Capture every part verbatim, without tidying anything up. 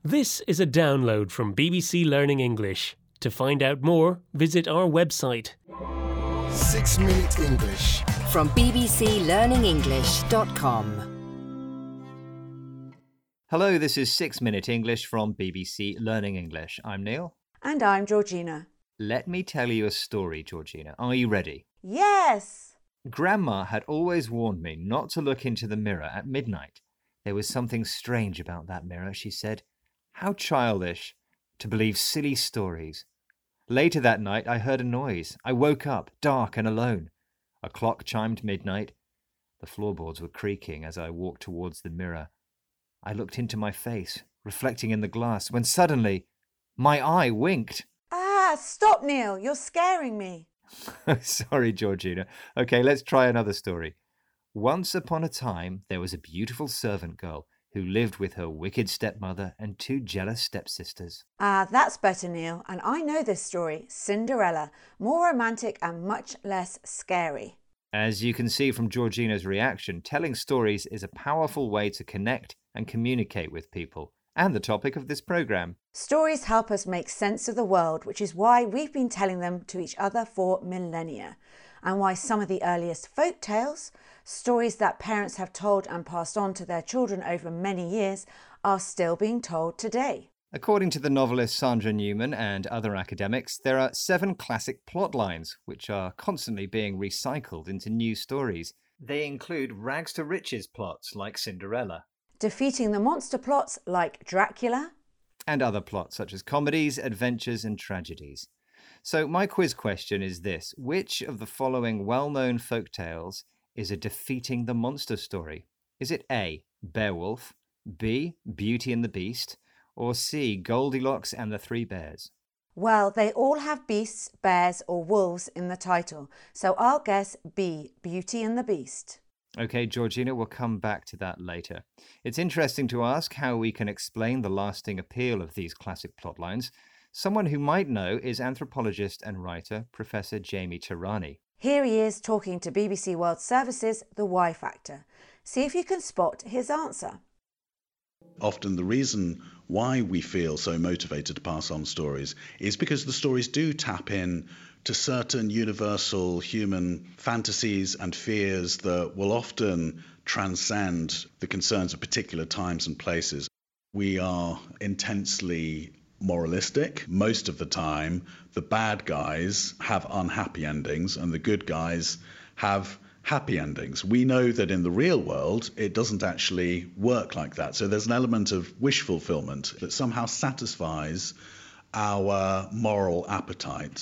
This is a download from B B C Learning English. To find out more, visit our website. Six Minute English From b b c learning english dot com. Hello, this is Six Minute English from B B C Learning English. I'm Neil. And I'm Georgina. Let me tell you a story, Georgina. Are you ready? Yes! Grandma had always warned me not to look into the mirror at midnight. There was something strange about that mirror, she said. How childish to believe silly stories. Later that night, I heard a noise. I woke up, dark and alone. A clock chimed midnight. The floorboards were creaking as I walked towards the mirror. I looked into my face, reflecting in the glass, when suddenly my eye winked. Ah, stop, Neil. You're scaring me. Sorry, Georgina. Okay, let's try another story. Once upon a time, there was a beautiful servant girl who lived with her wicked stepmother and two jealous stepsisters. Ah, that's better, Neil. And I know this story, Cinderella. More romantic and much less scary. As you can see from Georgina's reaction, telling stories is a powerful way to connect and communicate with people, and the topic of this programme. Stories help us make sense of the world, which is why we've been telling them to each other for millennia, and why some of the earliest folk tales, stories that parents have told and passed on to their children over many years, are still being told today. According to the novelist Sandra Newman and other academics, there are seven classic plot lines which are constantly being recycled into new stories. They include rags to riches plots like Cinderella, Defeating the monster plots like Dracula, and other plots such as comedies, adventures and tragedies. So my quiz question is this: which of the following well-known folk tales is a defeating the monster story? Is it A, Beowulf, B, Beauty and the Beast, or C, Goldilocks and the Three Bears? Well, they all have beasts, bears or wolves in the title, so I'll guess B, Beauty and the Beast. Okay, Georgina, we'll come back to that later. It's interesting to ask how we can explain the lasting appeal of these classic plotlines. Someone who might know is anthropologist and writer Professor Jamie Tarani. Here he is talking to B B C World Service's The Why Factor. See if you can spot his answer. Often the reason why we feel so motivated to pass on stories is because the stories do tap in to certain universal human fantasies and fears that will often transcend the concerns of particular times and places. We are intensely moralistic. Most of the time, the bad guys have unhappy endings and the good guys have happy endings. We know that in the real world, it doesn't actually work like that. So there's an element of wish fulfillment that somehow satisfies our moral appetite.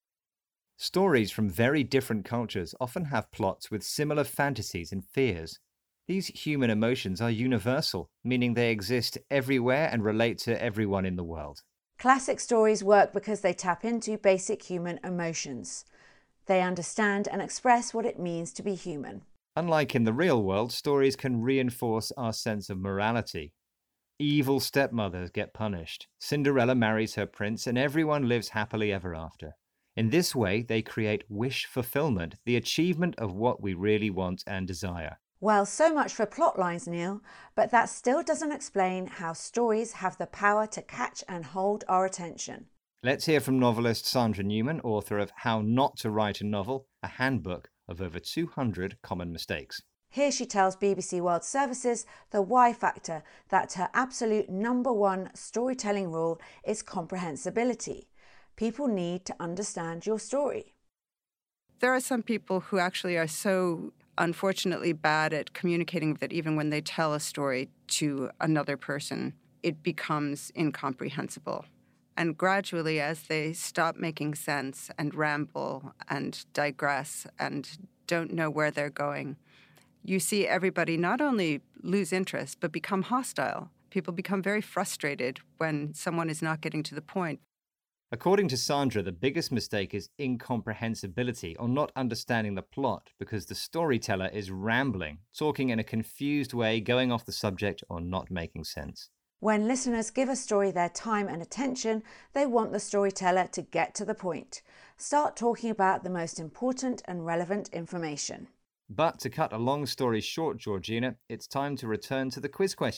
Stories from very different cultures often have plots with similar fantasies and fears. These human emotions are universal, meaning they exist everywhere and relate to everyone in the world. Classic stories work because they tap into basic human emotions. They understand and express what it means to be human. Unlike in the real world, stories can reinforce our sense of morality. Evil stepmothers get punished. Cinderella marries her prince and everyone lives happily ever after. In this way, they create wish fulfillment, the achievement of what we really want and desire. Well, so much for plot lines, Neil, but that still doesn't explain how stories have the power to catch and hold our attention. Let's hear from novelist Sandra Newman, author of How Not to Write a Novel, a handbook of over two hundred common mistakes. Here she tells B B C World Services The Why Factor that her absolute number one storytelling rule is comprehensibility. People need to understand your story. There are some people who actually are so unfortunately bad at communicating that even when they tell a story to another person, it becomes incomprehensible. And gradually, as they stop making sense and ramble and digress and don't know where they're going, you see everybody not only lose interest, but become hostile. People become very frustrated when someone is not getting to the point. According to Sandra, the biggest mistake is incomprehensibility, or not understanding the plot, because the storyteller is rambling, talking in a confused way, going off the subject, or not making sense. When listeners give a story their time and attention, they want the storyteller to get to the point. Start talking about the most important and relevant information. But to cut a long story short, Georgina, it's time to return to the quiz question.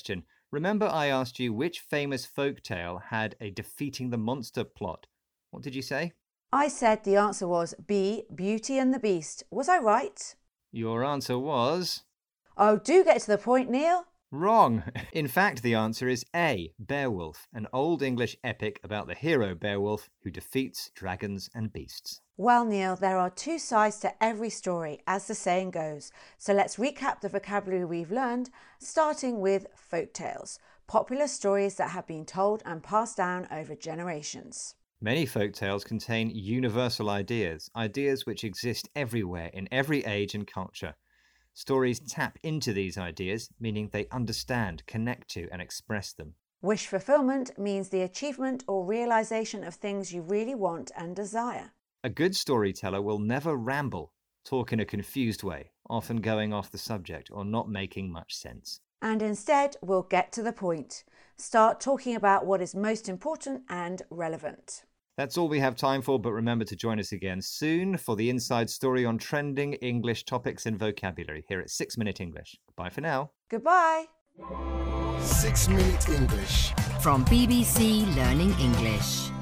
Remember I asked you which famous folktale had a defeating the monster plot? What did you say? I said the answer was B, Beauty and the Beast. Was I right? Your answer was... Oh, do get to the point, Neil. Wrong. In fact, the answer is A, Beowulf, an Old English epic about the hero Beowulf who defeats dragons and beasts. Well, Neil, there are two sides to every story, as the saying goes. So let's recap the vocabulary we've learned, starting with folktales, popular stories that have been told and passed down over generations. Many folktales contain universal ideas, ideas which exist everywhere in every age and culture. Stories tap into these ideas, meaning they understand, connect to, and express them. Wish fulfillment means the achievement or realization of things you really want and desire. A good storyteller will never ramble, talk in a confused way, often going off the subject or not making much sense. And instead, we'll get to the point. Start talking about what is most important and relevant. That's all we have time for, but remember to join us again soon for the inside story on trending English topics and vocabulary here at six minute English. Bye for now. Goodbye. six minute English. From B B C Learning English.